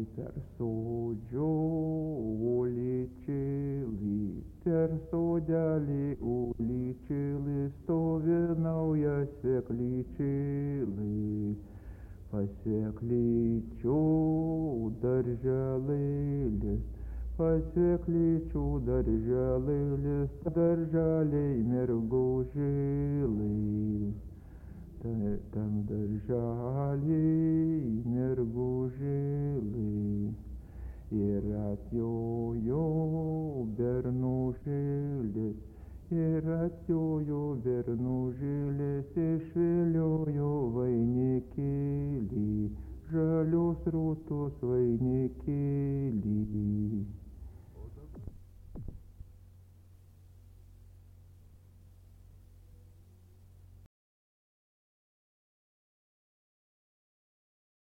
per sodžių ulyčėlį, per sodelį ulyčėlį stovi naujas sėklyčėlį. Pas sėklyčių darželėlis, pas sėklyčių darželėlis, darželiai mergužėlai. Tam darželiai mergužėlai. Ir atjojo bernužėlis, ir atjojo bernužėlis, išviliojo vainikėlį, žalios rūtos vainikėlį.